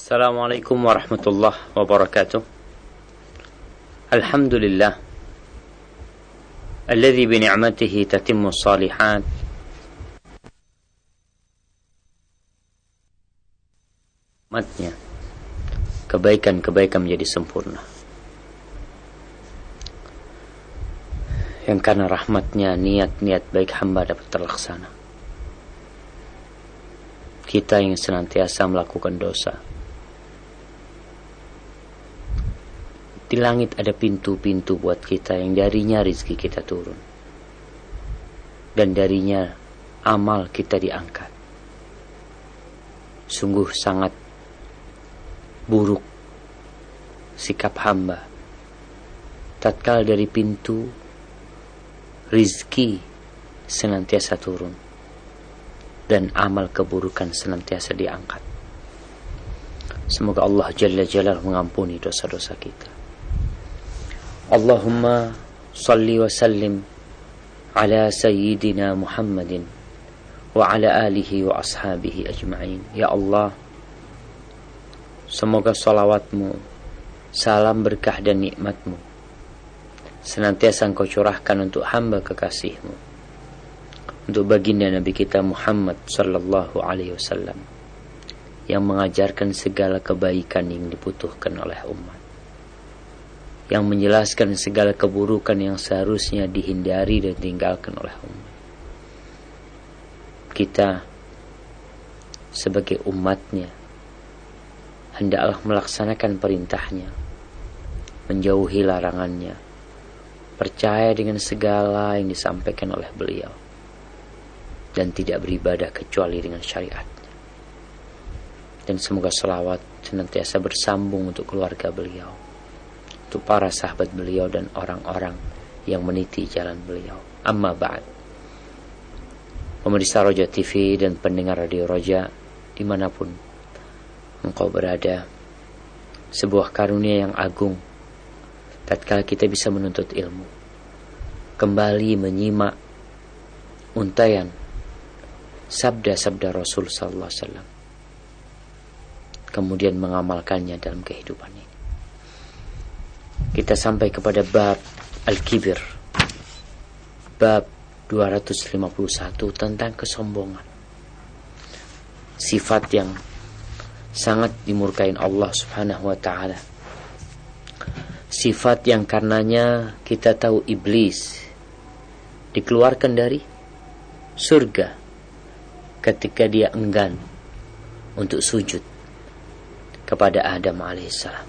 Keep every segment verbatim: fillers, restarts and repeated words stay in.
Assalamualaikum warahmatullahi wabarakatuh. Alhamdulillah alladzi bi ni'matihi tatimmu shalihat. Matnya kebaikan-kebaikan menjadi sempurna. Yang karena rahmatnya niat-niat baik hamba dapat terlaksana. Kita yang senantiasa melakukan dosa, di langit ada pintu-pintu buat kita yang darinya rizki kita turun, dan darinya amal kita diangkat. Sungguh sangat buruk sikap hamba tatkala dari pintu rizki senantiasa turun dan amal keburukan senantiasa diangkat. Semoga Allah Jalla Jalaluhu mengampuni dosa-dosa kita. Allahumma salli wa sallim ala sayyidina Muhammadin wa ala alihi wa ashabihi ajma'in. Ya Allah, semoga salawatmu, salam berkah dan nikmatmu senantiasa engkau curahkan untuk hamba kekasihmu, untuk baginda Nabi kita Muhammad sallallahu alaihi wasallam, yang mengajarkan segala kebaikan yang dibutuhkan oleh umat, yang menjelaskan segala keburukan yang seharusnya dihindari dan ditinggalkan oleh umat. Kita sebagai umatnya hendaklah melaksanakan perintahnya, menjauhi larangannya, percaya dengan segala yang disampaikan oleh beliau, dan tidak beribadah kecuali dengan syariatnya. Dan semoga salawat senantiasa bersambung untuk keluarga beliau, untuk para sahabat beliau dan orang-orang yang meniti jalan beliau. Amma ba'd. Pemirsa Roja T V dan pendengar Radio Roja dimanapun engkau berada, sebuah karunia yang agung tatkala kita bisa menuntut ilmu, kembali menyimak untayan sabda-sabda Rasul sallallahu alaihi wasallam, kemudian mengamalkannya dalam kehidupan ini. Kita sampai kepada bab Al-Kibir, bab dua ratus lima puluh satu tentang kesombongan, sifat yang sangat dimurkai Allah Subhanahu wa ta'ala, sifat yang karenanya kita tahu iblis dikeluarkan dari surga ketika dia enggan untuk sujud kepada Adam alaihissalam.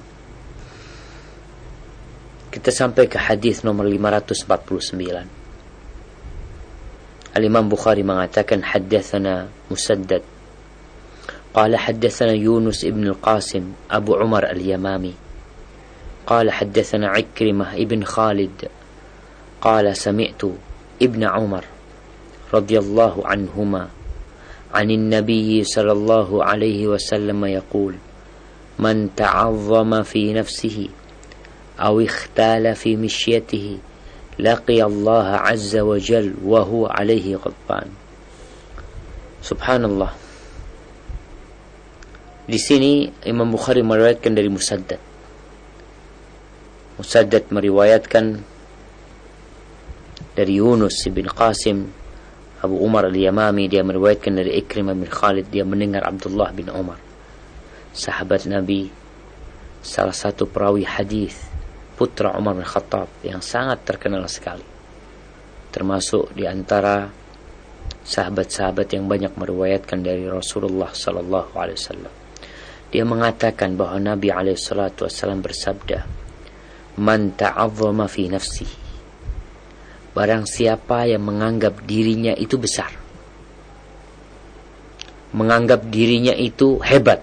Kita sampai ke hadis nomor lima ratus empat puluh sembilan. Al-Imam Bukhari mengatakan haddatsana Musaddad qala haddatsana Yunus ibn al-Qasim Abu Umar al-Yamami qala haddatsana Ikrimah ibn Khalid qala sami'tu ibn Umar radhiyallahu anhuma 'anil Nabi sallallahu alaihi wasallam yaqul man ta'azzama fi nafsihi aw ikhtala fi mishyatihi laqiya Allah azza wa jal wa huwa alaihi ghadban. Subhanallah. Di sini Imam Bukhari meriwayatkan dari Musaddad. Musaddad meriwayatkan dari Yunus bin Qasim Abu Umar al-Yamami, dia meriwayatkan dari Ikrimah bin Khalid, dia mendengar Abdullah bin Umar, sahabat Nabi, salah satu perawi hadis, putra Umar bin Khattab yang sangat terkenal sekali, termasuk di antara sahabat-sahabat yang banyak meriwayatkan dari Rasulullah sallallahu alaihi wasallam. Dia mengatakan bahwa Nabi alaihi salatu wasallam bersabda, "Man ta'azzama fi nafsihi." Barang siapa yang menganggap dirinya itu besar, menganggap dirinya itu hebat,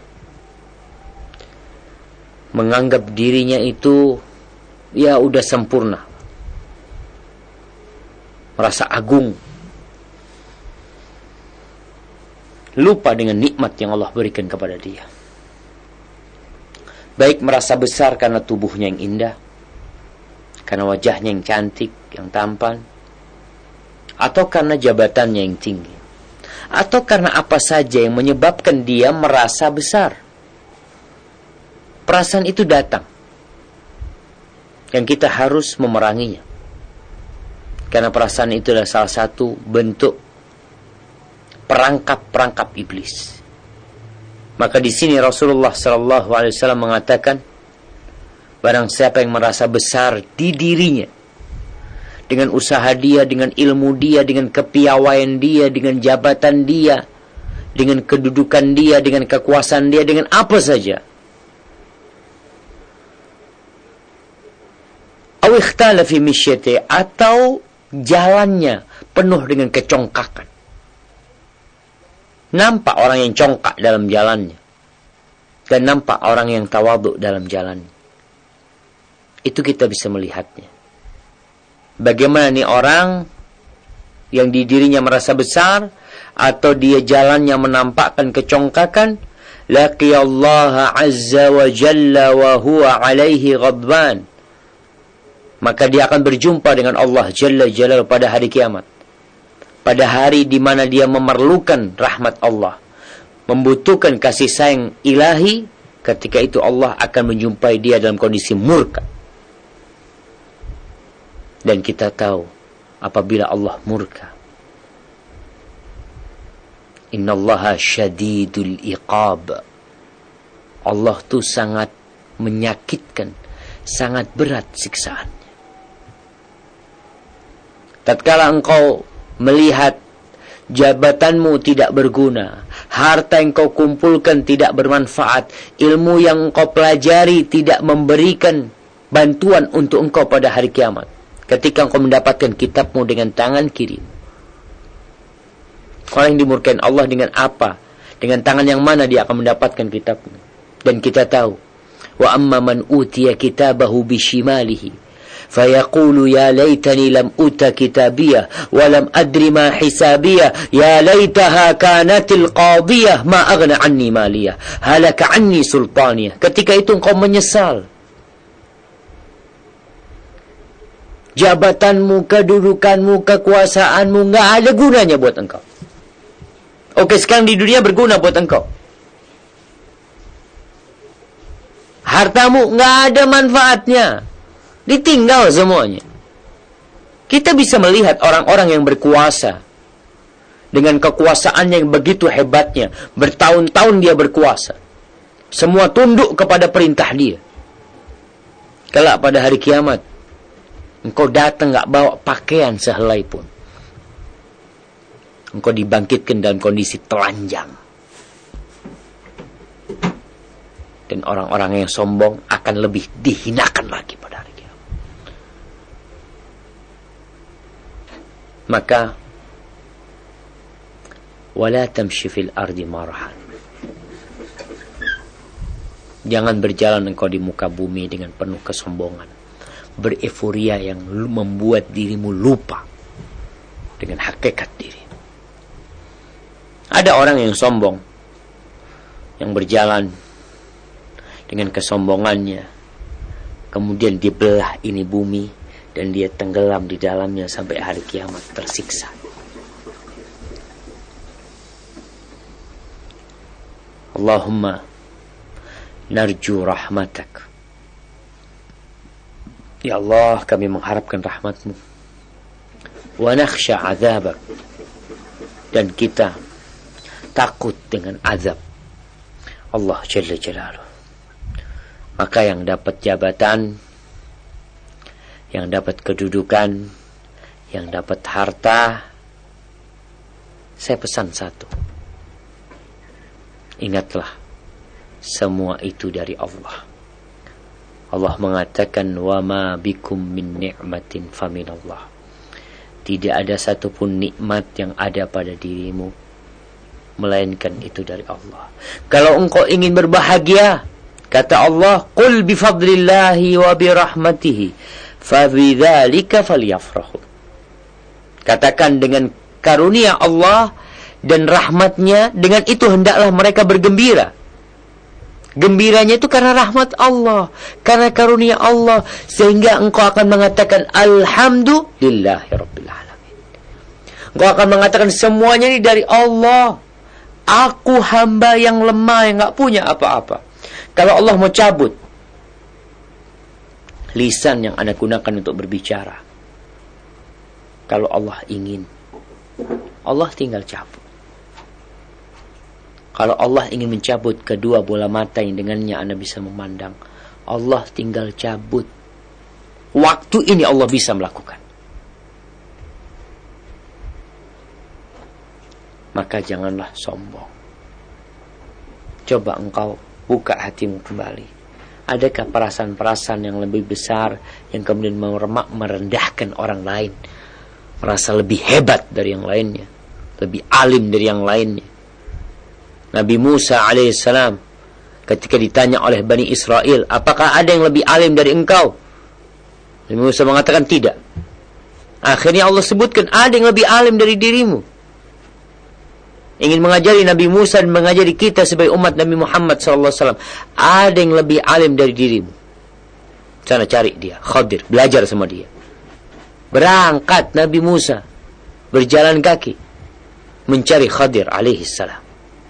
menganggap dirinya itu ya udah sempurna, merasa agung, lupa dengan nikmat yang Allah berikan kepada dia, baik merasa besar karena tubuhnya yang indah, karena wajahnya yang cantik, yang tampan, atau karena jabatannya yang tinggi, atau karena apa saja yang menyebabkan dia merasa besar. perasaan itu datang. Yang kita harus memeranginya. Karena perasaan itu adalah salah satu bentuk perangkap-perangkap iblis. Maka di sini Rasulullah sallallahu alaihi wasallam mengatakan, barang siapa yang merasa besar di dirinya, dengan usaha dia, dengan ilmu dia, dengan kepiawaian dia, dengan jabatan dia, dengan kedudukan dia, dengan kekuasaan dia, dengan apa saja, aw ikhtala fi misyati, atau jalannya penuh dengan kecongkakan. Nampak orang yang congkak dalam jalannya, dan nampak orang yang tawadhu dalam jalannya. Itu kita bisa melihatnya. Bagaimana nih orang yang di dirinya merasa besar, atau dia jalannya menampakkan kecongkakan, laqiyallaha azza wa jalla wa huwa alaihi ghadban, maka dia akan berjumpa dengan Allah Jalla Jalal pada hari kiamat. Pada hari di mana dia memerlukan rahmat Allah, membutuhkan kasih sayang ilahi, ketika itu Allah akan menjumpai dia dalam kondisi murka. Dan kita tahu, apabila Allah murka, innallaha syadidul iqab, Allah tuh sangat menyakitkan, sangat berat siksaannya. Tatkala engkau melihat jabatanmu tidak berguna, harta yang kau kumpulkan tidak bermanfaat, ilmu yang engkau pelajari tidak memberikan bantuan untuk engkau pada hari kiamat, ketika engkau mendapatkan kitabmu dengan tangan kiri, orang yang dimurkain Allah dengan apa? Dengan tangan yang mana dia akan mendapatkan kitabnya? Dan kita tahu, wa amma man utiya kitabahu bishimalihi fayaqulu ya laitani lam uta kitabiyah wa lam adri ma hisabiyah ya laitaha kanatil qadiyah ma aghna anni maliyah halaka anni sultaniyah. Ketika itu engkau menyesal, jabatanmu, kedudukanmu, kekuasaanmu enggak ada gunanya buat engkau. Oke, sekarang di dunia berguna buat engkau, hartamu enggak ada manfaatnya, ditinggal semuanya. Kita bisa melihat orang-orang yang berkuasa, dengan kekuasaannya yang begitu hebatnya, bertahun-tahun dia berkuasa, semua tunduk kepada perintah dia. Kelak pada hari kiamat, engkau datang gak bawa pakaian sehelai pun, engkau dibangkitkan dalam kondisi telanjang. Dan orang-orang yang sombong akan lebih dihinakan lagi pada hari kiamat. Maka wala tamshi fil ardi marahan, jangan berjalan engkau di muka bumi dengan penuh kesombongan, bereforia yang membuat dirimu lupa dengan hakikat diri. Ada orang yang sombong, yang berjalan dengan kesombongannya, kemudian dibelah ini bumi, dan dia tenggelam di dalamnya sampai hari kiamat tersiksa. Allahumma narju rahmatak, ya Allah, kami mengharapkan rahmatmu. Wa nakhsha azabak, dan kita takut dengan azab Allah Jalla Jalaluh. Maka yang dapat jabatan, yang dapat kedudukan, yang dapat harta, saya pesan satu, ingatlah, semua itu dari Allah. Allah mengatakan, wa ma bikum min ni'matin faminallah, tidak ada satupun nikmat yang ada pada dirimu melainkan itu dari Allah. Kalau engkau ingin berbahagia, kata Allah, qul bifadlillahi wa birahmatihi fabidzalika falyafrahu, katakan dengan karunia Allah dan rahmatnya, dengan itu hendaklah mereka bergembira. Gembiranya itu karena rahmat Allah, karena karunia Allah, sehingga engkau akan mengatakan alhamdulillahi rabbil alamin. Engkau akan mengatakan semuanya ini dari Allah, aku hamba yang lemah, yang gak punya apa-apa. Kalau Allah mau cabut lisan yang Anda gunakan untuk berbicara, kalau Allah ingin, Allah tinggal cabut. Kalau Allah ingin mencabut kedua bola mata yang dengannya Anda bisa memandang, Allah tinggal cabut. Waktu ini Allah bisa melakukan. Maka janganlah sombong. Coba engkau buka hatimu kembali. Adakah perasaan-perasaan yang lebih besar yang kemudian meremak merendahkan orang lain, merasa lebih hebat dari yang lainnya, lebih alim dari yang lainnya? Nabi Musa alaihissalam ketika ditanya oleh Bani Israel, apakah ada yang lebih alim dari engkau? Nabi Musa mengatakan tidak. Akhirnya Allah sebutkan, ada yang lebih alim dari dirimu. Ingin mengajari Nabi Musa dan mengajari kita sebagai umat Nabi Muhammad sallallahu alaihi wasallam, ada yang lebih alim dari dirimu. Sana cari dia, Khadir, belajar sama dia. Berangkat Nabi Musa berjalan kaki mencari Khadir alaihissalam.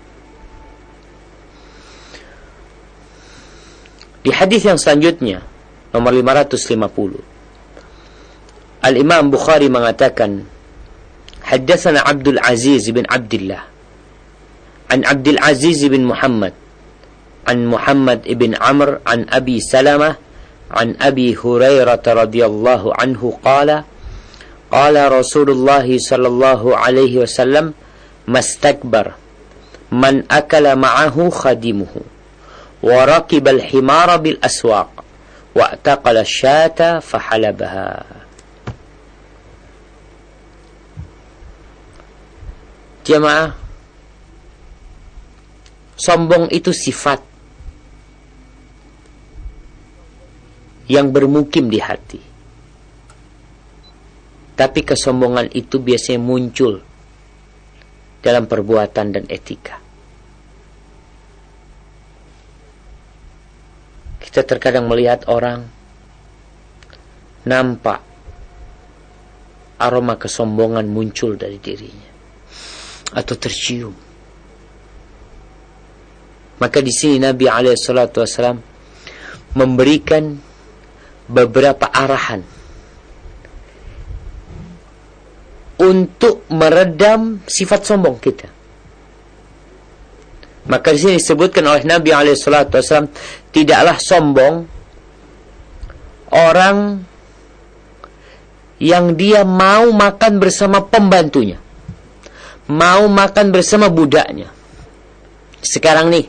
Di hadis yang selanjutnya, nomor lima ratus lima puluh, Al-Imam Bukhari mengatakan, Haddatsana Abdul Aziz bin Abdullah an Abdul Aziz bin Muhammad an Muhammad ibn Amr an Abi Salamah an Abi Hurairah radhiyallahu anhu qala qala Rasulullah sallallahu alaihi wasallam mastakbar man akala ma'ahu khadimuhu wa raqibal himara bil aswaq wa ataqala syata fahalabaha. Jamaah, sombong itu sifat yang bermukim di hati. Tapi kesombongan itu biasanya muncul dalam perbuatan dan etika. Kita terkadang melihat orang nampak aroma kesombongan muncul dari dirinya atau tercium. Maka di sini Nabi alaihi salatu wasallam memberikan beberapa arahan untuk meredam sifat sombong kita. Maka di sini disebutkan oleh Nabi alaihi salatu wasallam, tidaklah sombong orang yang dia mau makan bersama pembantunya, mau makan bersama budaknya. Sekarang nih,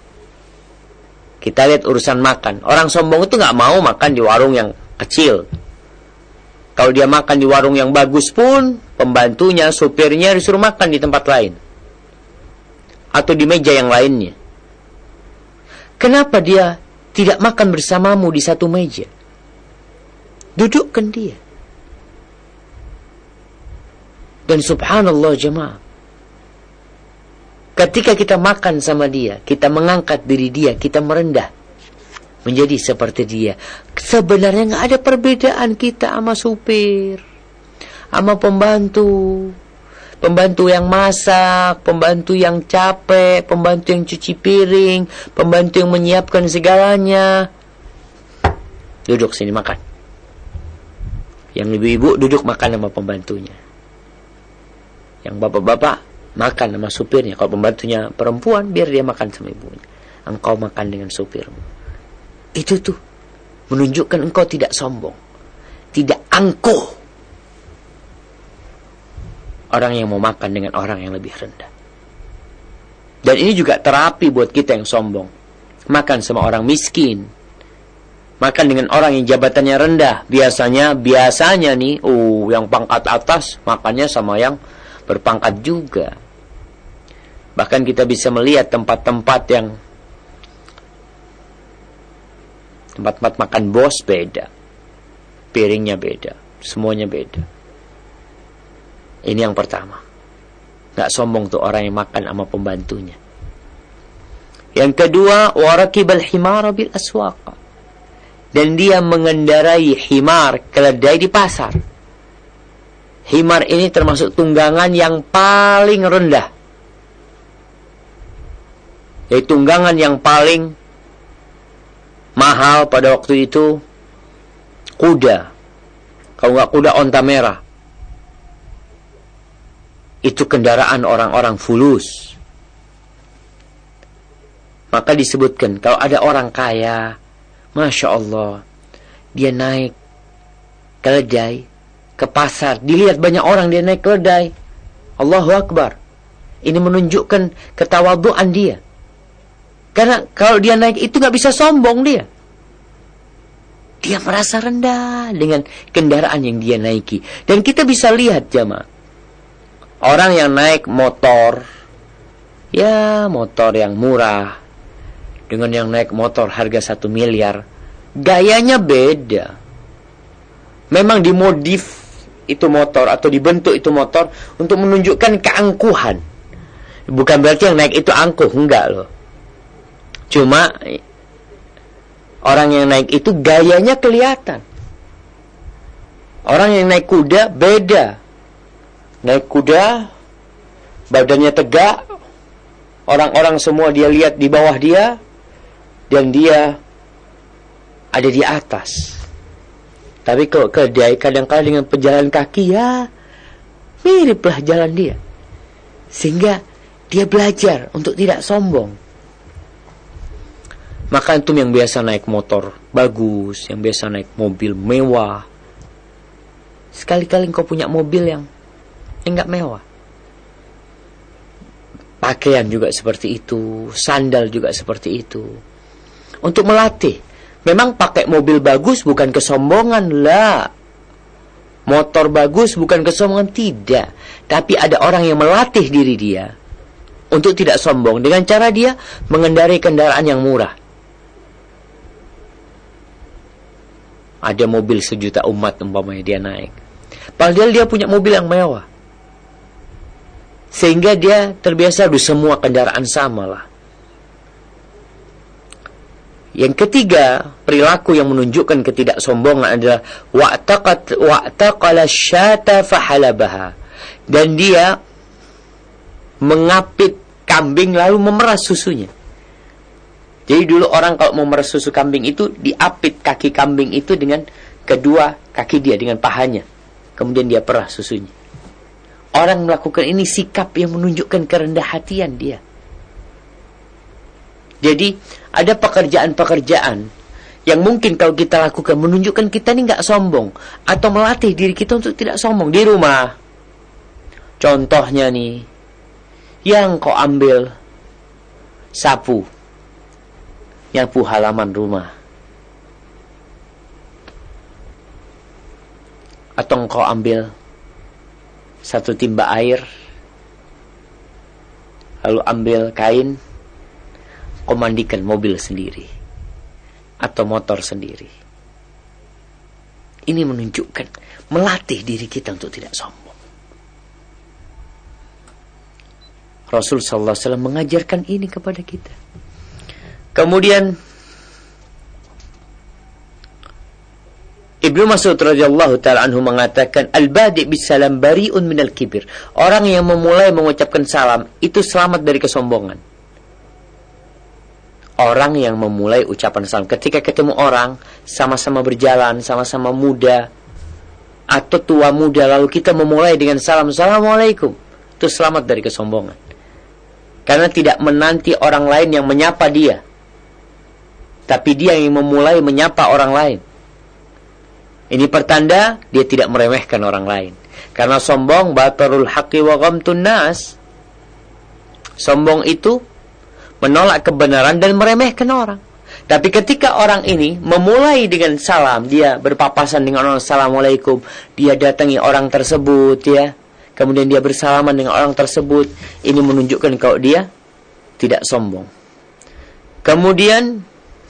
kita lihat urusan makan. Orang sombong itu gak mau makan di warung yang kecil. Kalau dia makan di warung yang bagus pun, pembantunya, supirnya disuruh makan di tempat lain, atau di meja yang lainnya. Kenapa dia tidak makan bersamamu di satu meja? Dudukkan dia. Dan subhanallah jemaah, ketika kita makan sama dia, kita mengangkat diri dia, kita merendah menjadi seperti dia. Sebenarnya gak ada perbedaan kita sama supir, sama pembantu. Pembantu yang masak, pembantu yang capek, pembantu yang cuci piring, pembantu yang menyiapkan segalanya. Duduk sini makan. Yang ibu-ibu duduk makan sama pembantunya. Yang bapak-bapak makan sama supirnya. Kalau pembantunya perempuan, biar dia makan sama ibunya. Engkau makan dengan supirmu. Itu tuh menunjukkan engkau tidak sombong, tidak angkuh. Orang yang mau makan dengan orang yang lebih rendah. Dan ini juga terapi buat kita yang sombong. Makan sama orang miskin, makan dengan orang yang jabatannya rendah. Biasanya, biasanya nih, uh, yang pangkat atas makannya sama yang berpangkat juga. Bahkan kita bisa melihat tempat-tempat yang tempat-tempat makan bos beda, piringnya beda, semuanya beda. Ini yang pertama. Gak sombong tuh orang yang makan sama pembantunya. Yang kedua, warakibal himara bil aswaq. Dan dia mengendarai himar, keledai di pasar. Himar ini termasuk tunggangan yang paling rendah. Yaitu tunggangan yang paling mahal pada waktu itu kuda. Kalau nggak kuda, onta merah. Itu kendaraan orang-orang fulus. Maka disebutkan, kalau ada orang kaya, Masya Allah, dia naik keledai ke pasar, dilihat banyak orang dia naik keledai. Allahu Akbar. Ini menunjukkan ketawaduan dia. Karena kalau dia naik itu gak bisa sombong dia. Dia merasa rendah dengan kendaraan yang dia naiki. Dan kita bisa lihat jamaah, orang yang naik motor, ya motor yang murah, dengan yang naik motor harga satu miliar, gayanya beda. Memang dimodif itu motor atau dibentuk itu motor untuk menunjukkan keangkuhan. Bukan berarti yang naik itu angkuh, enggak loh. Cuma orang yang naik itu gayanya kelihatan. Orang yang naik kuda beda. Naik kuda, badannya tegak, orang-orang semua dia lihat di bawah dia, dan dia ada di atas. Tapi kalau kedai kadang-kadang dengan pejalan kaki, ya miriplah jalan dia. Sehingga dia belajar untuk tidak sombong. Maka antum yang biasa naik motor bagus, yang biasa naik mobil mewah, sekali-kali engkau punya mobil yang enggak mewah. Pakaian juga seperti itu, sandal juga seperti itu. Untuk melatih. Memang pakai mobil bagus bukan kesombongan lah. Motor bagus bukan kesombongan, tidak. Tapi ada orang yang melatih diri dia untuk tidak sombong dengan cara dia mengendarai kendaraan yang murah. Ada mobil sejuta umat umpamanya dia naik, padahal dia punya mobil yang mewah. Sehingga dia terbiasa, aduh semua kendaraan sama lah. Yang ketiga, perilaku yang menunjukkan ketidaksombongan adalah wa'taqat wa'taqala syata fahalabaha. Dan dia mengapit kambing lalu memeras susunya. Jadi dulu orang kalau mau memeras susu kambing itu diapit kaki kambing itu dengan kedua kaki dia, dengan pahanya. Kemudian dia peras susunya. Orang melakukan ini sikap yang menunjukkan kerendah hatian dia. Jadi ada pekerjaan-pekerjaan yang mungkin kalau kita lakukan menunjukkan kita ini nggak sombong, atau melatih diri kita untuk tidak sombong. Di rumah, contohnya nih, yang kau ambil sapu, nyapu halaman rumah, atau kau ambil satu timba air, lalu ambil kain, kau mandikan mobil sendiri atau motor sendiri. Ini menunjukkan, melatih diri kita untuk tidak sombong. Rasul sallallahu alaihi wasallam mengajarkan ini kepada kita. Kemudian Ibnu Mas'ud radhiyallahu ta'ala anhu mengatakan, al-badi' bisalam bari'un minal kibir. Orang yang memulai mengucapkan salam itu selamat dari kesombongan. Orang yang memulai ucapan salam, ketika ketemu orang, sama-sama berjalan, sama-sama muda atau tua muda, lalu kita memulai dengan salam, assalamualaikum, itu selamat dari kesombongan. Karena tidak menanti orang lain yang menyapa dia, tapi dia yang memulai menyapa orang lain. Ini pertanda dia tidak meremehkan orang lain. Karena sombong, batarul haqqi wa ghamtun nas. Sombong itu menolak kebenaran dan meremehkan orang. Tapi ketika orang ini memulai dengan salam, dia berpapasan dengan orang, assalamualaikum, dia datangi orang tersebut, ya, kemudian dia bersalaman dengan orang tersebut, ini menunjukkan kalau dia tidak sombong. Kemudian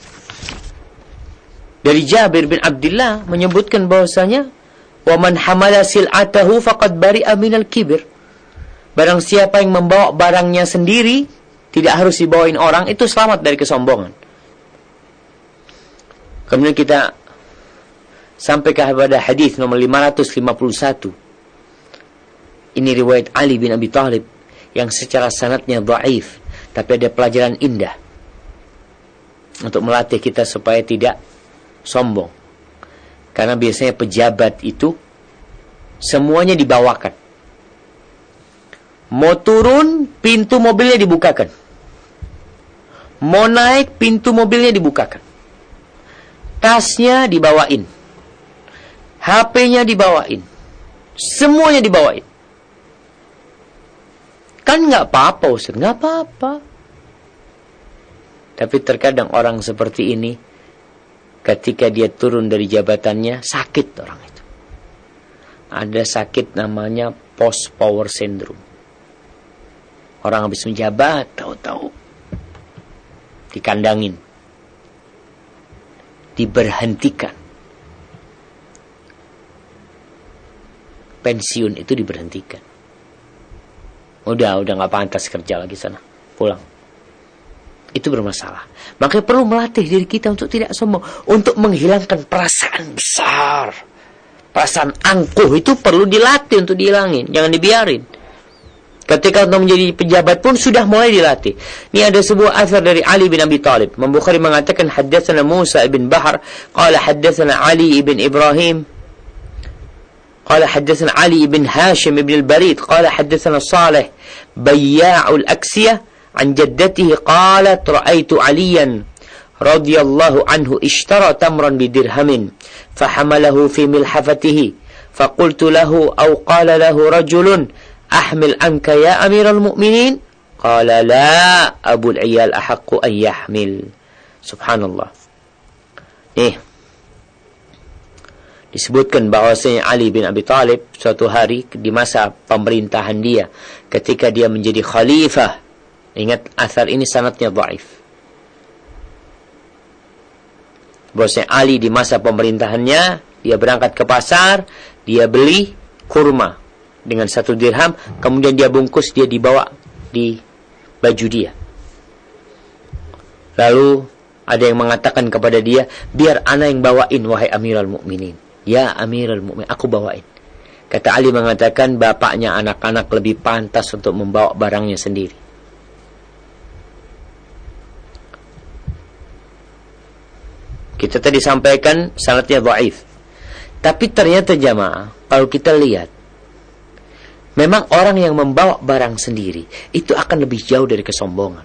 dari Jabir bin Abdullah menyebutkan bahwasanya, wa man hamala sil'atahu faqad bari'a minal kibir. Barang siapa yang membawa barangnya sendiri, tidak harus dibawain orang, itu selamat dari kesombongan. Kemudian kita sampai kepada hadis nomor lima ratus lima puluh satu. Ini riwayat Ali bin Abi Thalib yang secara sanadnya dhaif, tapi ada pelajaran indah. untuk melatih kita supaya tidak sombong. Karena biasanya pejabat itu semuanya dibawakan. Mau turun, pintu mobilnya dibukakan. Mau naik, pintu mobilnya dibukakan. Tasnya dibawain. H P-nya dibawain. Semuanya dibawain. Kan nggak apa-apa Ustaz, nggak apa-apa. Tapi terkadang orang seperti ini, ketika dia turun dari jabatannya, sakit orang itu. Ada sakit namanya post power syndrome. Orang habis menjabat, tahu-tahu dikandangin, diberhentikan. Pensiun itu diberhentikan. Udah, udah nggak pantas kerja lagi sana, pulang. Itu bermasalah. Makanya perlu melatih diri kita untuk tidak sombong, untuk menghilangkan perasaan besar, perasaan angkuh itu perlu dilatih untuk dihilangin, jangan dibiarin. Ketika untuk menjadi pejabat pun sudah mulai dilatih. Ini ada sebuah athar dari Ali bin Abi Thalib. Imam Bukhari mengatakan haddatsana Musa ibn Bahr qala haddatsana Ali ibn Ibrahim qala haddatsana Ali ibn Hashim ibn al-Barid qala haddatsana Salih bayya'ul aksiyah an jaddatihi qalat ra'aitu Aliyan radhiyallahu anhu ishtara tamran bidirhamin fahamalahu fi milhafatihi faqultu lahu aw qala lahu rajulun أحمل أنك يا أمير المؤمنين قال لا أبو العيال أحق أن يحمل. Subhanallah. Nih, disebutkan bahwasanya Ali bin Abi Thalib suatu hari di masa pemerintahan dia, ketika dia menjadi khalifah. Ingat, athar ini sanadnya dhaif. Bahwasanya Ali di masa pemerintahannya, dia berangkat ke pasar, dia beli kurma dengan satu dirham, kemudian dia bungkus, dia dibawa di baju dia. Lalu ada yang mengatakan kepada dia, biar ana yang bawain wahai Amirul Mukminin. Ya Amirul Mukminin, aku bawain. Kata Ali mengatakan, bapaknya anak-anak lebih pantas untuk membawa barangnya sendiri. Kita tadi sampaikan sanadnya dhaif. Tapi ternyata jamaah, kalau kita lihat, memang orang yang membawa barang sendiri itu akan lebih jauh dari kesombongan.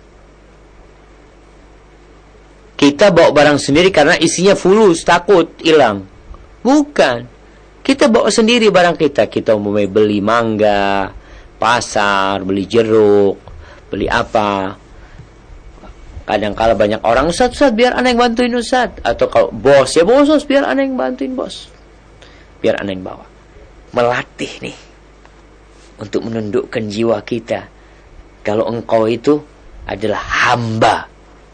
Kita bawa barang sendiri karena isinya fulus, takut hilang. Bukan. Kita bawa sendiri barang kita. Kita umumnya beli mangga, pasar, beli jeruk, beli apa. Kadang-kala banyak orang, Ustaz, Ustaz, biar ana yang bantuin Ustaz. Atau kalau bos, ya bos, Ustaz, biar ana yang bantuin bos. Biar ana yang bawa. Melatih nih. Untuk menundukkan jiwa kita. Kalau engkau itu adalah hamba.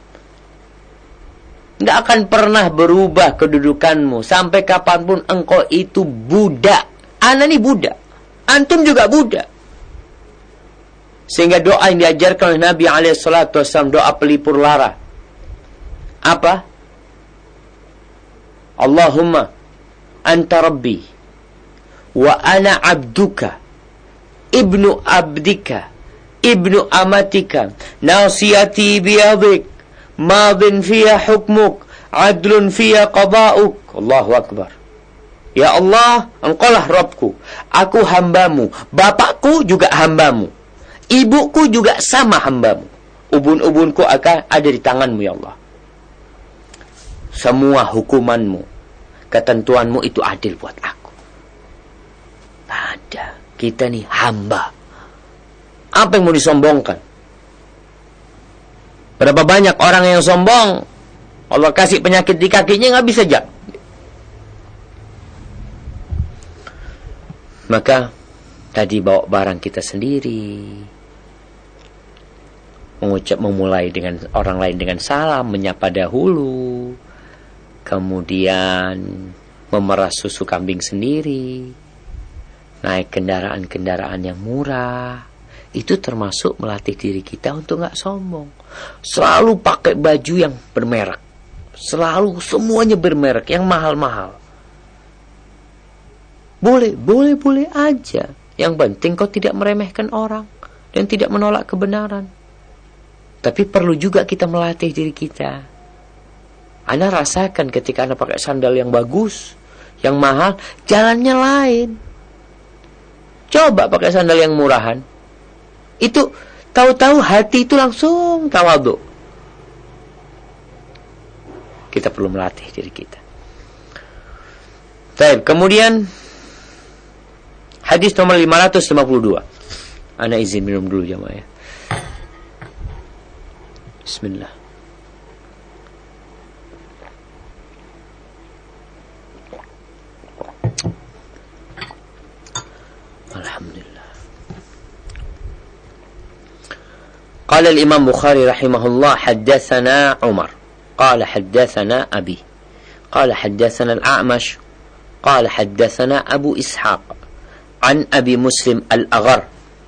Tidak akan pernah berubah kedudukanmu. Sampai kapanpun engkau itu budak. Ana ini budak. Antum juga budak. Sehingga doa yang diajarkan oleh Nabi alaihi salatu wasallam, doa pelipur lara. Apa? Allahumma anta rabbi wa ana abduka ibnu abdika ibnu amatika nasiyati biyadik madin fiya hukmuk adlun fiya qada'uk. Allahu akbar. Ya Allah, engkaulah Rabbku, aku hambamu, bapakku juga hambamu, ibuku juga sama hambamu, ubun-ubunku akan ada di tanganmu ya Allah. Semua hukumanmu, ketentuanmu itu adil buat aku. Ada. Kita nih hamba. Apa yang mau disombongkan? Berapa banyak orang yang sombong, Allah kasih penyakit di kakinya nggak bisa jalan. Maka tadi bawa barang kita sendiri, mengucap memulai dengan orang lain dengan salam, menyapa dahulu, kemudian memerah susu kambing sendiri, naik kendaraan-kendaraan yang murah. Itu termasuk melatih diri kita untuk gak sombong. Selalu pakai baju yang bermerek, selalu semuanya bermerek, yang mahal-mahal. Boleh, boleh, boleh aja. Yang penting kau tidak meremehkan orang dan tidak menolak kebenaran. Tapi perlu juga kita melatih diri kita Anda rasakan ketika Anda pakai sandal yang bagus, yang mahal, jalannya lain. Coba pakai sandal yang murahan. Itu tahu-tahu hati itu langsung tawadhu. Kita perlu melatih diri kita. Baik, kemudian hadis nomor lima ratus lima puluh dua. Ana izin minum dulu jamaah ya. Bismillah. Alhamdulillah. Qala al-Imam Bukhari rahimahullah haddatsana Umar. Qala haddatsana Abi. Qala haddatsana al-A'mash. Qala haddatsana Abu Ishaq an Abi Muslim al-Aghar.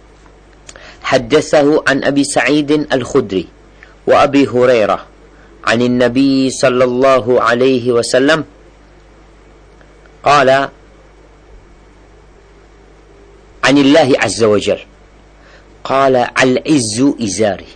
حدثه عن أبي سعيد الخدري وأبي هريرة عن النبي صلى الله عليه وسلم قال عن الله عز وجل قال العز إزاري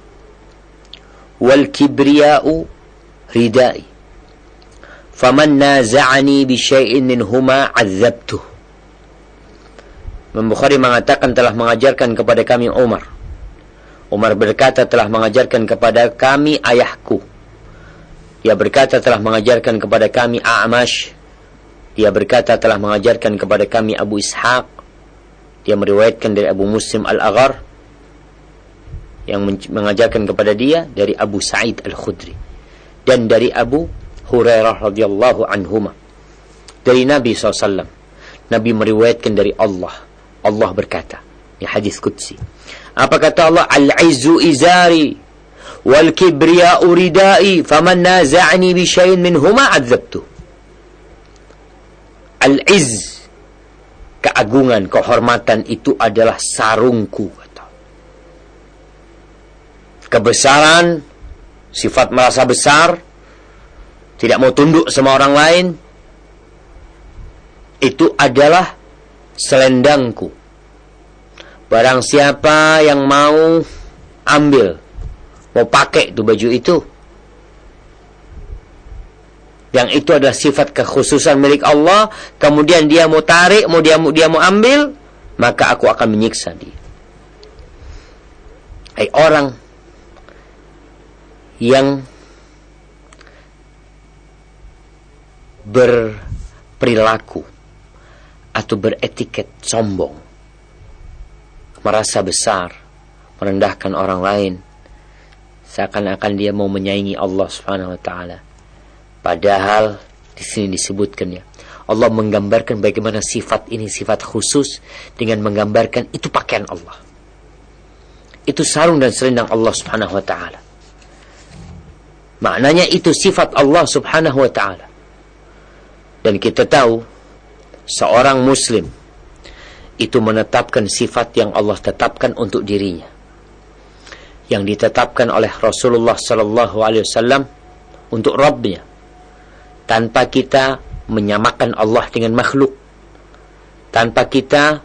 والكبرياء ردائي فمن نازعني بشيء منهما عذبته. Imam Bukhari mengatakan telah mengajarkan kepada kami Umar. Umar berkata telah mengajarkan kepada kami ayahku. Dia berkata telah mengajarkan kepada kami A'mash. Dia berkata telah mengajarkan kepada kami Abu Ishaq. Dia meriwayatkan dari Abu Muslim al-Aghar, yang mengajarkan kepada dia dari Abu Sa'id al-Khudri, dan dari Abu Hurairah radhiyallahu anhuma, dari Nabi shallallahu alaihi wasallam. Nabi meriwayatkan dari Allah. Allah berkata, ini hadis qudsi. Apa kata Allah? Al-izzu izari wal kibriya'u ridai faman naza'ani bi syai'in minhuma 'adzabtu. Al-izz, keagungan, kehormatan itu adalah sarungku, kata. Kebesaran, sifat merasa besar, tidak mau tunduk sama orang lain, itu adalah selendangku. Barang siapa yang mau ambil, mau pakai itu baju itu, yang itu adalah sifat kekhususan milik Allah, kemudian dia mau tarik, mau dia mau dia mau ambil, maka aku akan menyiksa dia. Hai orang yang berperilaku atau beretiket sombong, merasa besar, merendahkan orang lain, seakan-akan dia mau menyaingi Allah Subhanahu wa taala. Padahal di sini disebutkan ya, Allah menggambarkan bagaimana sifat ini sifat khusus dengan menggambarkan itu pakaian Allah. Itu sarung dan selendang Allah Subhanahu wa taala. Maknanya itu sifat Allah Subhanahu wa taala. Dan kita tahu seorang muslim itu menetapkan sifat yang Allah tetapkan untuk dirinya, yang ditetapkan oleh Rasulullah sallallahu alaihi wasallam untuk Rabbnya, tanpa kita menyamakan Allah dengan makhluk, tanpa kita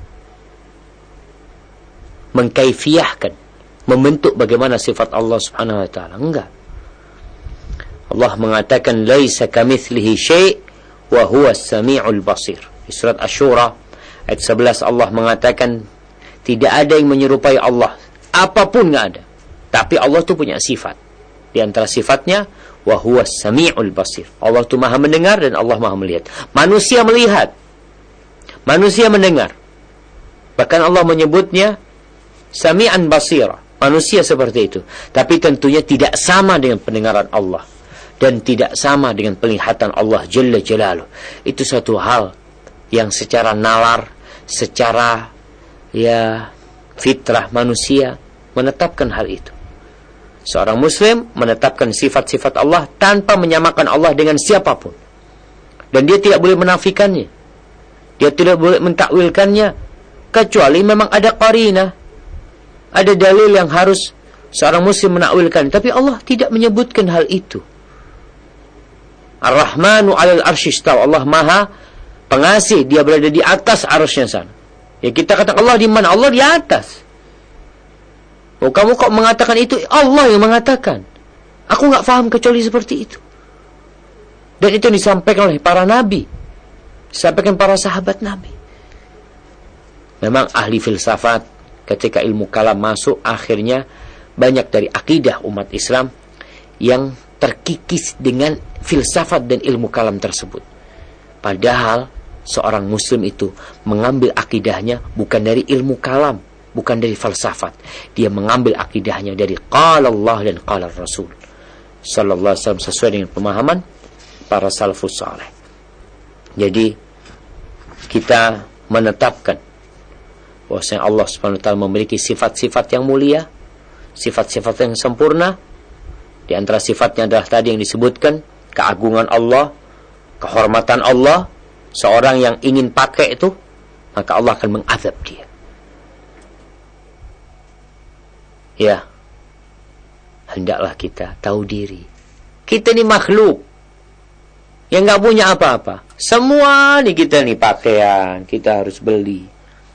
mengkaifiyahkan, membentuk bagaimana sifat Allah Subhanahu wa taala. Enggak. Allah mengatakan laisa kamitslihi syai' wa huwas samiul basir. Di surat Asy-Syura ayat sebelas Allah mengatakan tidak ada yang menyerupai Allah, apapun enggak ada. Tapi Allah itu punya sifat. Di antara sifatnya wa huwas samiul basir. Allah itu Maha mendengar dan Allah Maha melihat. Manusia melihat, manusia mendengar. Bahkan Allah menyebutnya sami'an basira. Manusia seperti itu. Tapi tentunya tidak sama dengan pendengaran Allah dan tidak sama dengan penglihatan Allah Jalla Jalaluh. Itu satu hal yang secara nalar, secara ya fitrah manusia menetapkan hal itu. Seorang muslim menetapkan sifat-sifat Allah tanpa menyamakan Allah dengan siapapun. Dan dia tidak boleh menafikannya. Dia tidak boleh mentakwilkannya, kecuali memang ada qarinah, ada dalil yang harus seorang muslim menakwilkan. Tapi Allah tidak menyebutkan hal itu. Ar-Rahmanu 'alal arsy istawa. Allah Maha Pengasih, dia berada di atas arsy-Nya sana. Ya kita kata Allah di mana? Allah di atas. Oh, kamu kok mengatakan itu? Allah yang mengatakan. Aku enggak faham kecuali seperti itu. Dan itu disampaikan oleh para nabi, disampaikan para sahabat nabi. Memang ahli filsafat ketika ilmu kalam masuk, akhirnya banyak dari akidah umat Islam yang terkikis dengan filsafat dan ilmu kalam tersebut. Padahal seorang muslim itu mengambil akidahnya bukan dari ilmu kalam, bukan dari falsafat. Dia mengambil akidahnya dari qala Allah dan qala Rasul sallallahu alaihi wasallam, sesuai dengan pemahaman para salafus saleh. Jadi kita menetapkan bahwasanya Allah Subhanahu wa taala memiliki sifat-sifat yang mulia, sifat-sifat yang sempurna. Di antara sifatnya adalah tadi yang disebutkan, keagungan Allah, kehormatan Allah. Seorang yang ingin pakai itu, maka Allah akan mengazab dia. Ya, hendaklah kita tahu diri. Kita ini makhluk yang gak punya apa-apa. Semua nih kita nih pakaian, kita harus beli.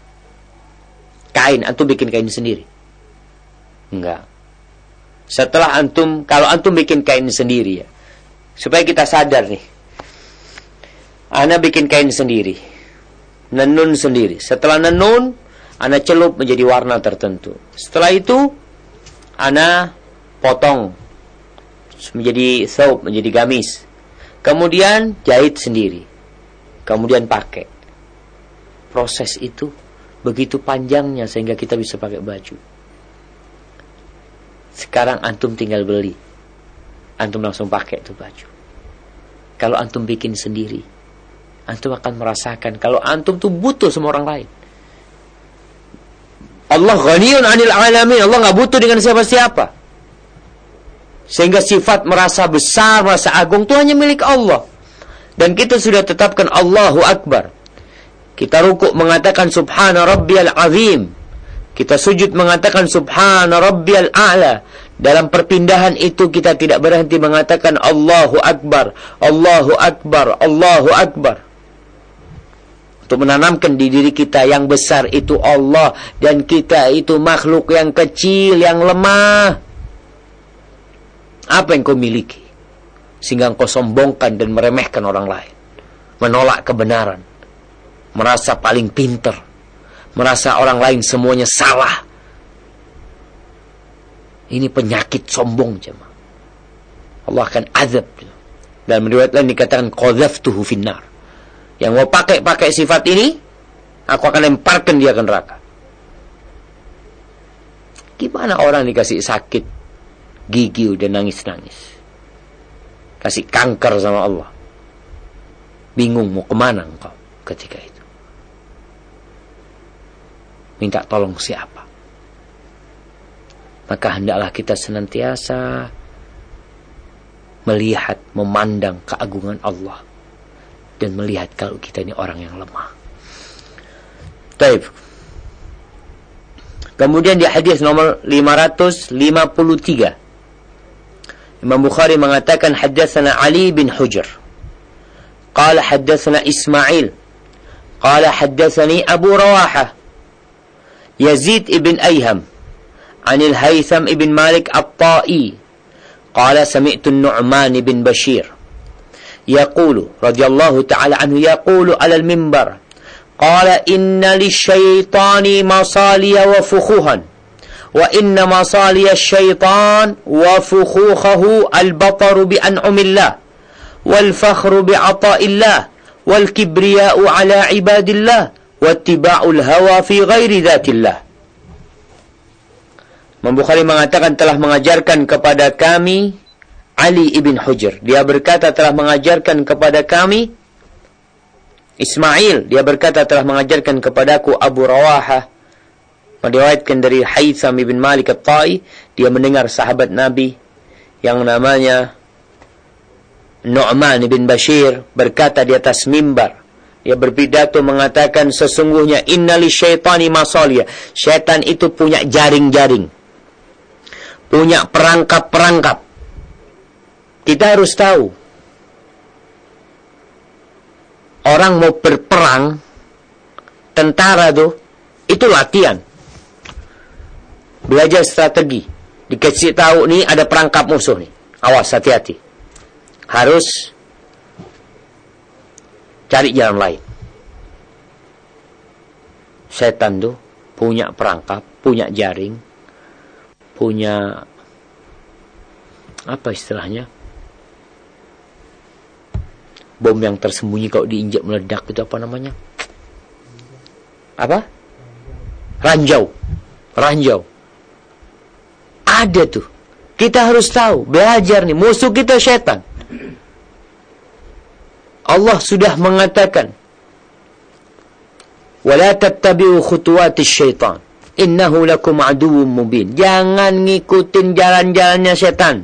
Kain, antum bikin kain sendiri? Enggak. Setelah antum, kalau antum bikin kain sendiri ya, supaya kita sadar nih, ana bikin kain sendiri, nenun sendiri. Setelah nenun, ana celup menjadi warna tertentu. Setelah itu, ana potong menjadi thawb, menjadi gamis. Kemudian jahit sendiri. Kemudian pakai. Proses itu begitu panjangnya sehingga kita bisa pakai baju. Sekarang antum tinggal beli, antum langsung pakai itu baju. Kalau antum bikin sendiri, antum akan merasakan kalau antum tuh butuh sama orang lain. Allah ghaniyun 'anil 'alamin. Allah enggak butuh dengan siapa-siapa. Sehingga sifat merasa besar, merasa agung itu hanya milik Allah. Dan kita sudah tetapkan Allahu Akbar. Kita rukuk mengatakan subhana rabbiyal azim. Kita sujud mengatakan subhana rabbiyal a'la. Dalam perpindahan itu kita tidak berhenti mengatakan Allahu Akbar, Allahu Akbar, Allahu Akbar. Untuk menanamkan di diri kita yang besar itu Allah, dan kita itu makhluk yang kecil, yang lemah. Apa yang kau miliki sehingga engkau sombongkan dan meremehkan orang lain, menolak kebenaran, merasa paling pintar, merasa orang lain semuanya salah? Ini penyakit sombong, jemaah. Allah akan azab. Dan riwayat lain dikatakan qadzaftuhu finnar. Yang mau pakai-pakai sifat ini, aku akan lemparkan dia ke neraka. Gimana orang dikasih sakit gigi udah nangis-nangis, kasih kanker sama Allah, bingung mau kemana engkau ketika itu? Minta tolong siapa? Maka hendaklah kita senantiasa melihat, memandang keagungan Allah, dan melihat kalau kita ini orang yang lemah. Baik. Kemudian di hadis nomor lima ratus lima puluh tiga, Imam Bukhari mengatakan haddatsana Ali bin Hujr qala haddatsana Ismail qala haddatsani Abu Rawahah Yazid ibn Ayham عن الهيثم ابن مالك الطائي قال سمعت النعمان بن بشير يقول رضي الله تعالى عنه يقول على المنبر قال إن للشيطان مصالي وفخوخا وإن مصالي الشيطان وفخوخه البطر بأنعم الله والفخر بعطاء الله والكبرياء على عباد الله واتباع الهوى في غير ذات الله. Imam Bukhari mengatakan telah mengajarkan kepada kami Ali ibn Hujr. Dia berkata telah mengajarkan kepada kami Ismail. Dia berkata telah mengajarkan kepadaku Abu Rawahah. Meriwayatkan dari Haytham ibn Malik at-Tai. Dia mendengar sahabat Nabi yang namanya Nu'man ibn Bashir berkata di atas mimbar. Dia berpidato mengatakan sesungguhnya innali syaitani masalia. Syaitan itu punya jaring-jaring, punya perangkap-perangkap. Kita harus tahu, orang mau berperang, tentara tuh, itu latihan. Belajar strategi. Dikasih tahu nih ada perangkap musuh nih. Awas, hati-hati. Harus Cari jalan lain. Setan tuh punya perangkap, punya jaring, punya apa istilahnya? Bom yang tersembunyi kalau diinjak meledak itu apa namanya? Apa? Ranjau. Ranjau. Ada tuh. Kita harus tahu, belajar nih, musuh kita setan. Allah sudah mengatakan, "Wala tattabi'u khutuwatis syaitan, innahu lakum aduwwum mubin." Jangan ngikutin jalan-jalannya setan.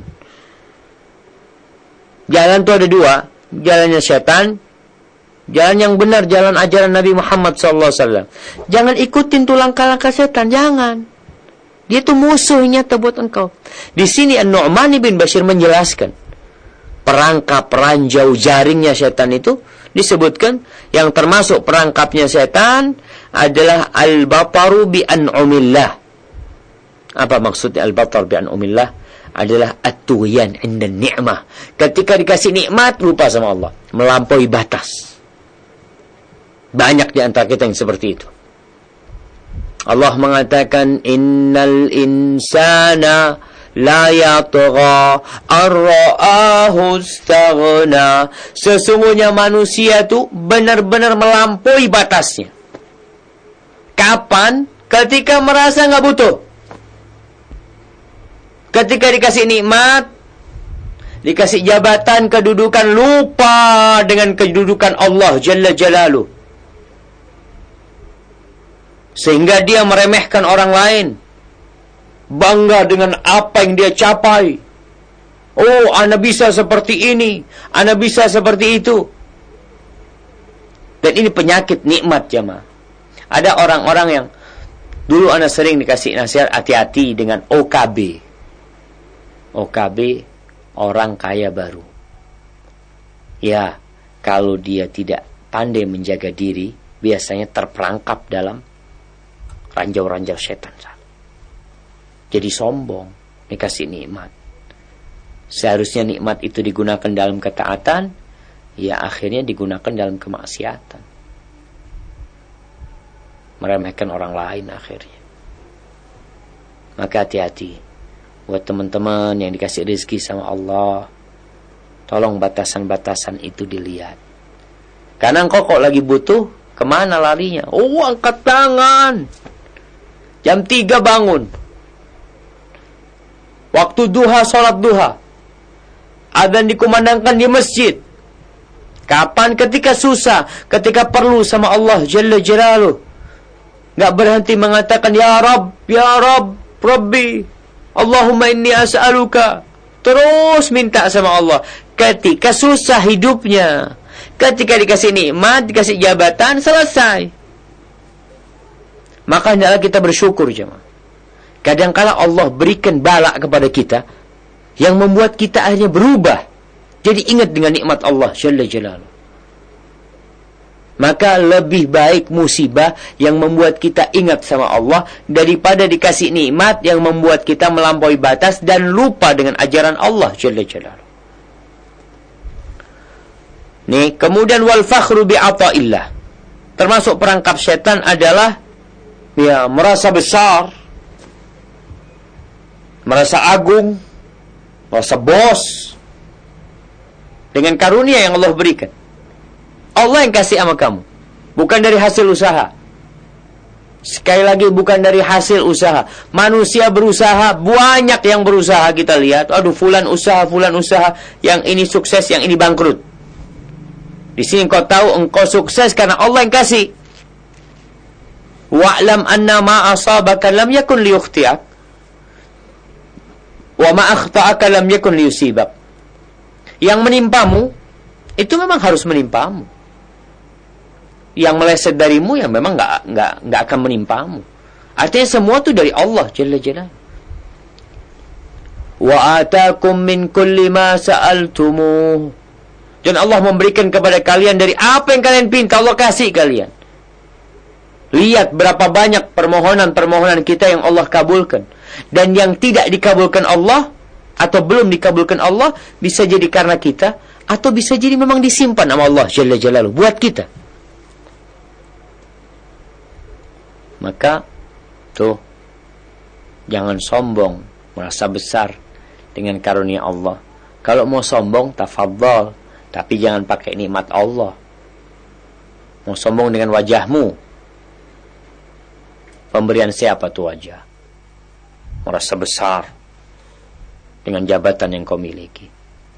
Jalan itu ada dua, jalannya setan, jalan yang benar, jalan ajaran Nabi Muhammad sallallahu alaihi wasallam. Jangan ikutin tuh langkah-langkah setan, jangan. Dia itu musuhnya buat engkau. Di sini An-Nu'man bin Bashir menjelaskan perangkap, ranjau, jaringnya setan itu disebutkan yang termasuk perangkapnya setan adalah al-bataru bi an'umillah. Apa maksudnya al-batar bi an'umillah? Adalah at-tughyan 'inda ni'mah. Ketika dikasih nikmat lupa sama Allah, melampaui batas. Banyak di antara kita yang seperti itu. Allah mengatakan innal insana la yatgha ar-ra'ahu istaghna. Sesungguhnya manusia itu benar-benar melampaui batasnya. Kapan? Ketika merasa nggak butuh. Ketika dikasih nikmat, dikasih jabatan, kedudukan, lupa dengan kedudukan Allah Jalla Jalaluh. Sehingga dia meremehkan orang lain. Bangga dengan apa yang dia capai. Oh, ana bisa seperti ini, ana bisa seperti itu. Dan ini penyakit nikmat jamaah. Ada orang-orang yang dulu ana sering dikasih nasihat, hati-hati dengan O K B. O K B, orang kaya baru. Ya, kalau dia tidak pandai menjaga diri, biasanya terperangkap dalam ranjau-ranjau setan. Jadi sombong, dikasih nikmat. Seharusnya nikmat itu digunakan dalam ketaatan, ya akhirnya digunakan dalam kemaksiatan. Meremehkan orang lain akhirnya. Maka hati-hati. Buat teman-teman yang dikasih rezeki sama Allah, tolong batasan-batasan itu dilihat. Karena engkau kok lagi butuh, kemana larinya? Oh, angkat tangan. Jam tiga bangun. Waktu duha, sholat duha. Adzan dikumandangkan di masjid. Kapan? Ketika susah, ketika perlu sama Allah Jalla Jalaluh. Gak berhenti mengatakan, Ya Rabb, Ya Rabb, Rabbi, Allahumma inni as'aluka. Terus minta sama Allah. Ketika susah hidupnya, ketika dikasih nikmat, dikasih jabatan, selesai. Maka hendaklah kita bersyukur jemaah. Kadangkala Allah berikan bala kepada kita yang membuat kita akhirnya berubah. Jadi ingat dengan nikmat Allah Jalla Jalaluh. Maka lebih baik musibah yang membuat kita ingat sama Allah daripada dikasih nikmat yang membuat kita melampaui batas dan lupa dengan ajaran Allah Jalla Jalaluh. Nih, kemudian wal fakhru bi ata'illah. Termasuk perangkap setan adalah ya merasa besar, merasa agung, merasa bos dengan karunia yang Allah berikan. Allah yang kasih sama kamu, bukan dari hasil usaha. Sekali lagi, bukan dari hasil usaha. Manusia berusaha, banyak yang berusaha kita lihat. Aduh, fulan usaha, fulan usaha, yang ini sukses, yang ini bangkrut. Di sini engkau tahu engkau sukses karena Allah yang kasih. Wa'lam anna ma asabaka lam yakun liyukhti'ak. Wa ma akhta'aka lam yakun liyusibak. Yang menimpamu itu memang harus menimpamu. Yang meleset darimu yang memang enggak enggak enggak akan menimpamu. Artinya semua itu dari Allah Jalla Jalla. Wa atakum min kulli ma sa'altumuh. Dan Allah memberikan kepada kalian dari apa yang kalian pinta, Allah kasih kalian. Lihat berapa banyak permohonan-permohonan kita yang Allah kabulkan. Dan yang tidak dikabulkan Allah atau belum dikabulkan Allah bisa jadi karena kita atau bisa jadi memang disimpan sama Allah Jalla Jalaluhu buat kita. Maka tuh, jangan sombong, merasa besar dengan karunia Allah. Kalau mau sombong, tafadhal, tapi jangan pakai nikmat Allah. Mau sombong dengan wajahmu, pemberian siapa tuh wajah? Merasa besar dengan jabatan yang kau miliki.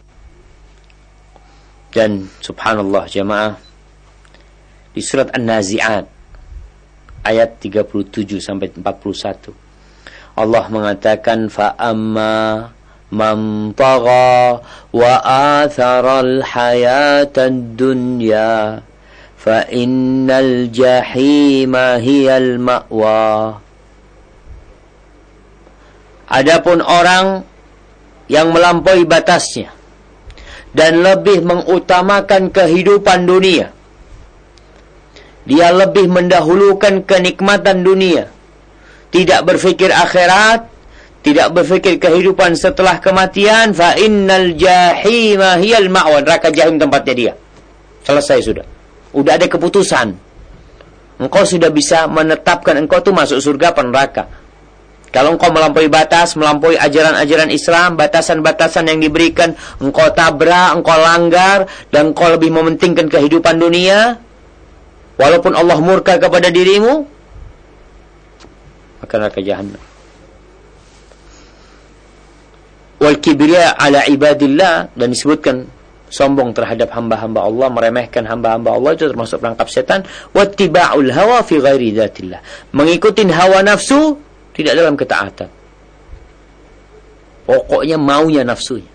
Dan subhanallah jamaah, di surat An-Nazi'at ayat tiga puluh tujuh sampai empat puluh satu, Allah mengatakan, fa amma man tagha wa athara al-hayatad dunya fa innal jahima hiyal ma'wa. Adapun orang yang melampaui batasnya dan lebih mengutamakan kehidupan dunia, dia lebih mendahulukan kenikmatan dunia, tidak berfikir akhirat, tidak berfikir kehidupan setelah kematian, fa innal jahima hiyal ma'wa, neraka jahim tempatnya dia. Selesai sudah. Udah ada keputusan. Engkau sudah bisa menetapkan engkau tuh masuk surga atau neraka. Kalau engkau melampaui batas, melampaui ajaran-ajaran Islam, batasan-batasan yang diberikan, engkau tabrak, engkau langgar, dan engkau lebih mementingkan kehidupan dunia, walaupun Allah murka kepada dirimu, maka neraka jahannam. Wal kibriya ala ibadillah, dan disebutkan sombong terhadap hamba-hamba Allah, meremehkan hamba-hamba Allah, itu termasuk perangkap setan. Wattiba'ul hawa fi ghairi dzatillah, mengikuti hawa nafsu tidak dalam ketaatan. Pokoknya maunya nafsunya.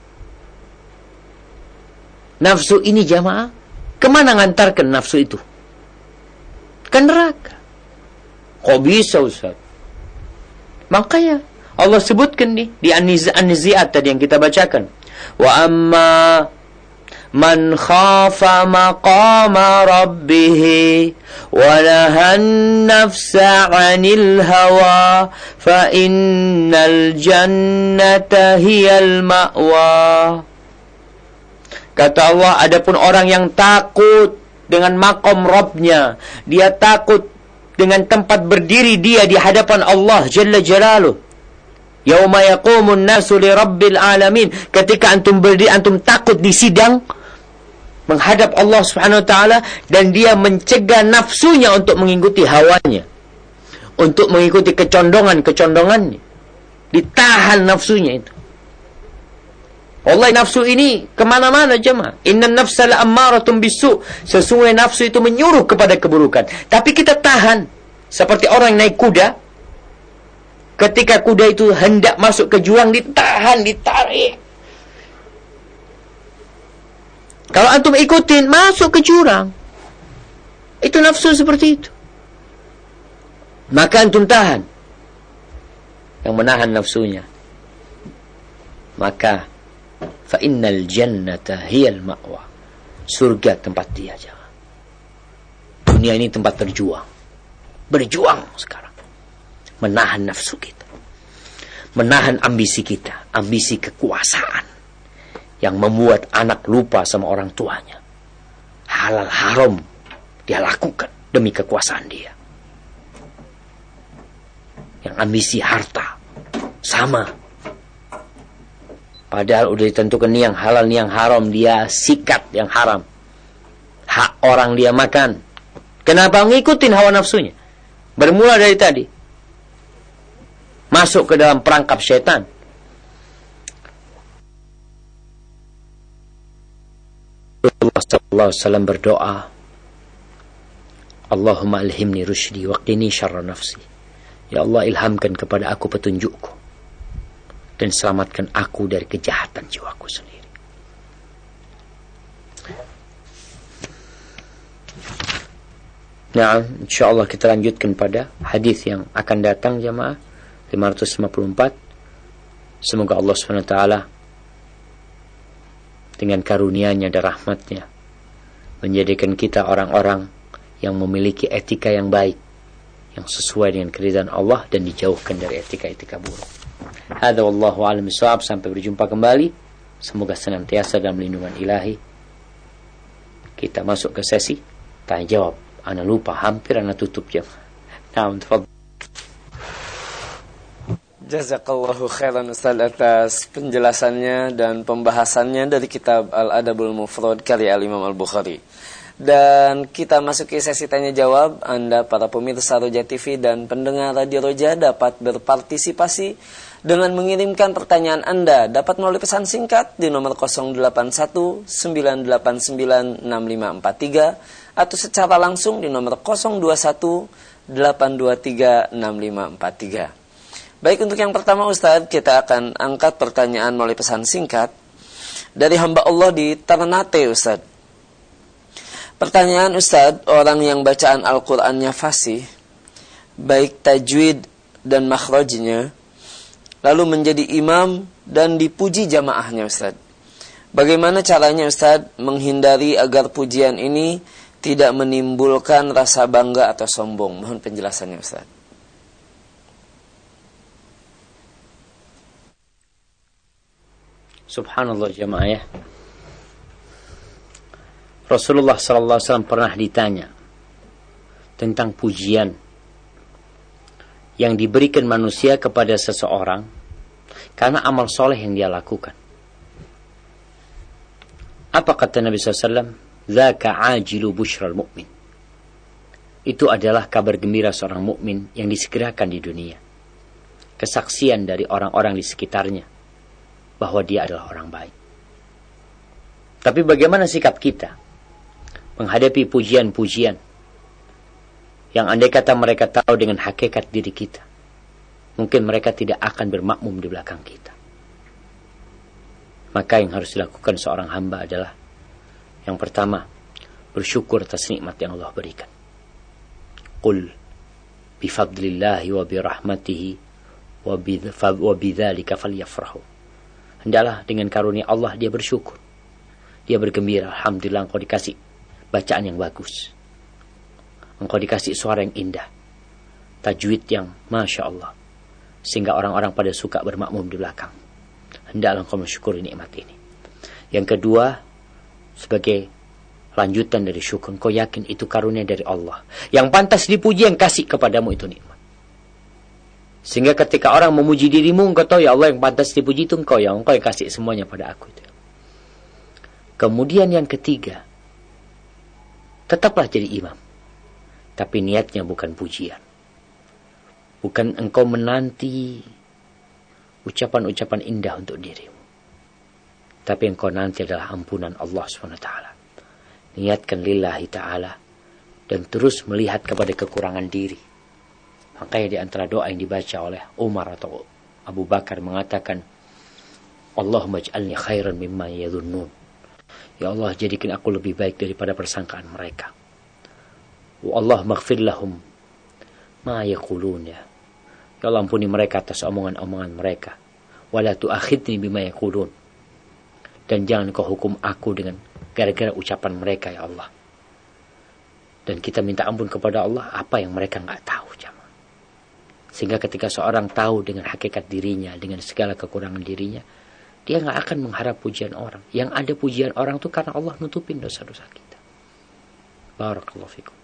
Nafsu ini jamaah, kemana ngantarkan nafsu itu? Ke neraka. Kok bisa Ustaz? Makanya Allah sebutkan nih di An-Nazi'at tadi yang kita bacakan. Wa amma man khafa maqama rabbih wa nahan nafsa 'anil hawa fa innal jannata hiyal ma'wa. Kata Allah, adapun orang yang takut dengan makom Rabbnya, dia takut dengan tempat berdiri dia di hadapan Allah Jalla Jalaluh. Yauma yaqumun nasu li rabbil alamin, ketika antum berdiri, antum takut di sidang menghadap Allah Subhanahu wa taala, dan dia mencegah nafsunya untuk mengikuti hawanya, untuk mengikuti kecondongan-kecondongannya. Ditahan nafsunya itu. Allah, nafsu ini kemana-mana jemaah. Innan nafsa la'ammaratun bisu, sesungguhnya nafsu itu menyuruh kepada keburukan. Tapi kita tahan. Seperti orang yang naik kuda, ketika kuda itu hendak masuk ke jurang, ditahan, ditarik. Kalau antum ikutin, masuk ke jurang. Itu nafsu seperti itu. Maka antum tahan. Yang menahan nafsunya, maka fa innal jannata hiyal ma'wa, surga tempat dia. Jangan. Dunia ini tempat berjuang. Berjuang sekarang. Menahan nafsu kita. Menahan ambisi kita. Ambisi kekuasaan yang membuat anak lupa sama orang tuanya. Halal haram dia lakukan demi kekuasaan dia. Yang ambisi harta sama. Padahal udah ditentukan nih yang halal, nih yang haram, dia sikat yang haram. Hak orang dia makan. Kenapa ngikutin hawa nafsunya? Bermula dari tadi. Masuk ke dalam perangkap syaitan. Rasulullah sallallahu alaihi wasallam berdoa, Allahumma alhimni rusydi wa qini syarra nafsi. Ya Allah, ilhamkan kepada aku petunjukku dan selamatkan aku dari kejahatan jiwaku sendiri. Nah, insyaallah kita lanjutkan pada hadis yang akan datang jemaah, lima ratus lima puluh empat. Semoga Allah subhanahu wa taala dengan karunia-Nya dan rahmat-Nya menjadikan kita orang-orang yang memiliki etika yang baik, yang sesuai dengan keridhaan Allah, dan dijauhkan dari etika-etika buruk. Hadza wallahu a'lam bishawab. Sampai berjumpa kembali. Semoga senantiasa dalam lindungan Ilahi. kita masuk ke sesi tanya jawab. Ana lupa, hampir ana tutup jam. Nah, tafadhal. Jazakallahu khairan Ustaz atas penjelasannya dan pembahasannya dari kitab Al-Adabul Mufrad karya Al-Imam Al-Bukhari. Dan kita masuk ke sesi tanya jawab. Anda para pemirsa Roja T V dan pendengar Radio Roja dapat berpartisipasi dengan mengirimkan pertanyaan Anda. Dapat melalui pesan singkat di nomor nol delapan satu sembilan delapan sembilan enam lima empat tiga atau secara langsung di nomor nol dua satu delapan dua tiga enam lima empat tiga. Baik, untuk yang pertama Ustadz, kita akan angkat pertanyaan melalui pesan singkat dari hamba Allah di Ternate Ustadz. Pertanyaan Ustadz, orang yang bacaan Al-Qur'annya fasih, baik tajwid dan makhrajnya, lalu menjadi imam dan dipuji jamaahnya Ustadz. Bagaimana caranya Ustadz menghindari agar pujian ini tidak menimbulkan rasa bangga atau sombong? Mohon penjelasannya Ustadz. Subhanallah jamaah ya. Rasulullah sallallahu alaihi wasallam pernah ditanya tentang pujian yang diberikan manusia kepada seseorang karena amal soleh yang dia lakukan. Apa kata Nabi sallallahu alaihi wasallam? Dzaka ajilu busyral mu'min. Itu adalah kabar gembira seorang mukmin yang disegerakan di dunia. Kesaksian dari orang-orang di sekitarnya bahwa dia adalah orang baik. Tapi bagaimana sikap kita menghadapi pujian-pujian yang andai kata mereka tahu dengan hakikat diri kita, mungkin mereka tidak akan bermakmum di belakang kita. Maka yang harus dilakukan seorang hamba adalah yang pertama, bersyukur atas nikmat yang Allah berikan. Qul bifadlillahi wa birahmatihi wa bidzalika falyafrahu. Hendaklah dengan karunia Allah dia bersyukur. Dia bergembira, alhamdulillah engkau dikasih bacaan yang bagus. Engkau dikasih suara yang indah. Tajwid yang Masya Allah. Sehingga orang-orang pada suka bermakmum di belakang. Hendaklah engkau mensyukuri nikmat ini. Yang kedua, sebagai lanjutan dari syukur, engkau yakin itu karunia dari Allah. Yang pantas dipuji yang kasih kepadamu itu nikmat. Sehingga ketika orang memuji dirimu, engkau tahu ya Allah yang pantas dipuji itu engkau ya. Engkau yang kasih semuanya pada aku itu. Kemudian yang ketiga, tetaplah jadi imam. Tapi niatnya bukan pujian. Bukan engkau menanti ucapan-ucapan indah untuk dirimu. Tapi engkau nanti adalah ampunan Allah subhanahu wa taala. Niatkan lillahi ta'ala. Dan terus melihat kepada kekurangan diri. Makanya di antara doa yang dibaca oleh Umar atau Abu Bakar mengatakan, Allahumma ij'alni khairan mimma yadhunnun. Ya Allah, jadikan aku lebih baik daripada persangkaan mereka. Wa Allah maghfir lahum ma yaqulun ya. Ya Allah, ampuni mereka atas omongan-omongan mereka. Wa la tu'akhidni bima yaqulun. Dan jangan kau hukum aku dengan gara-gara ucapan mereka ya Allah. Dan kita minta ampun kepada Allah apa yang mereka enggak tahu jamaah. Sehingga ketika seorang tahu dengan hakikat dirinya, dengan segala kekurangan dirinya, dia nggak akan mengharap pujian orang. Yang ada pujian orang itu karena Allah nutupin dosa-dosa kita. Barakallahu fikum.